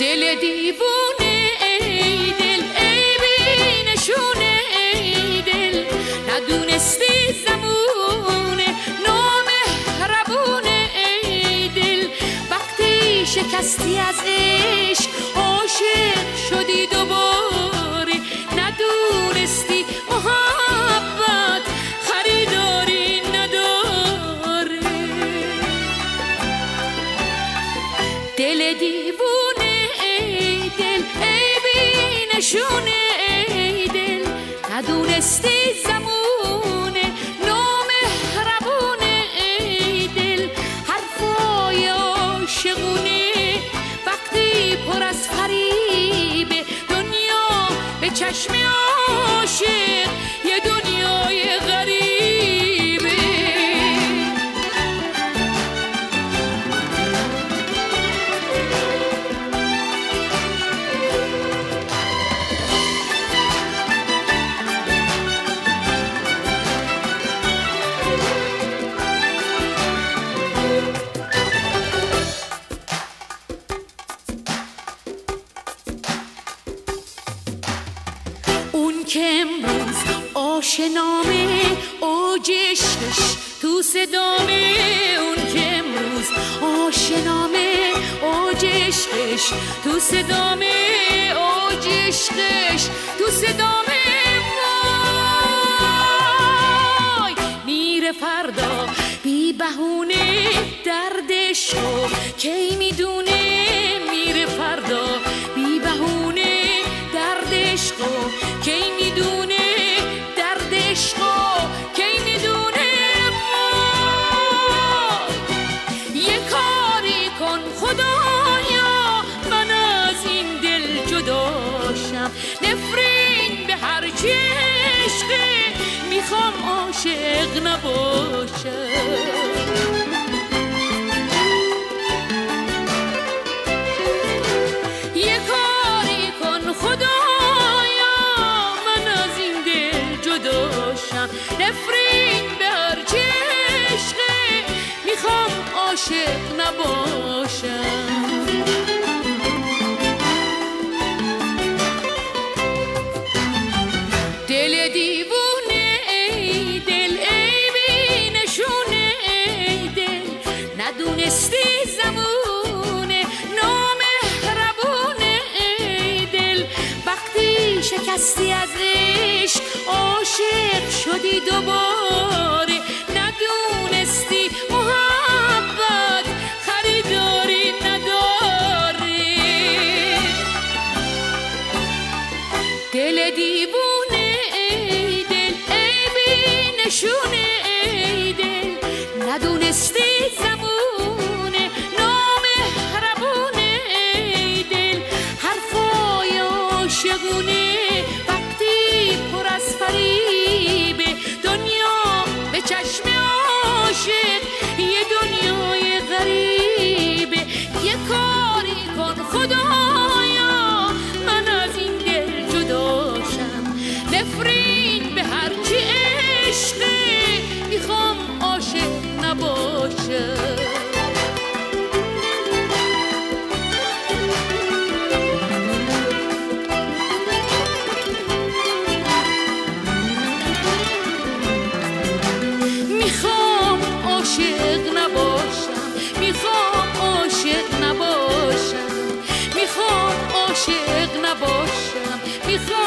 دل دیوونه ای دل، ای بی نشونه ای دل، ندونستی زمونه نامهربونه ای دل، وقتی شکستی از عشق عاشق شدی دوباره، ندونستی محبت خریداری نداره. دل دیوونه ای دل، ای بی نشونه ای دل، ندونستی زمونه نامهربونه ای دل، حرفای عاشقونه وقتی پر از فریب دنیا به چشم عاشق یه دنیای غریبه. اون که امروز آشنامه اوج عشقش تو صدامه، اون که امروز آشنامه اوج عشقش تو صدامه، اوج عشقش تو صدامه. وای میره فردا بی بهونه دردشو کی میدونه، میره فردا بی بهونه دردشو کی میدونه، دردشو کی میدونه. یه کاری کن خدایا من از این دل جداشم، نفرین به هر چی عشقه میخوام عاشق نباشم. نفرین به هر چی عشقه میخوام عاشق نباشم. دل دیوونه ای دل، ای بی نشونه ای دل، ندونستی زمونه نامهربونه ای دل، وقتی شکستی از عشق عاشق شدی دوباره، ندونستی محبت خریداری نداره. دل دیوونه ای دل، ای بی نشونه ای دل، ندونستی زمونه نامهربونه ای دل، حرفای عاشقونه وقتی پر از فریب دنیا به چشم عاشق یه دنیای غریبه. یه کاری کن خدایا من از این دل جداشم، نفرین به هر چی عشقه میخوام عاشق نباشم. میخوام عاشق نباشم، میخوام عاشق نباشم، میخوام عاشق نباشم، میخوام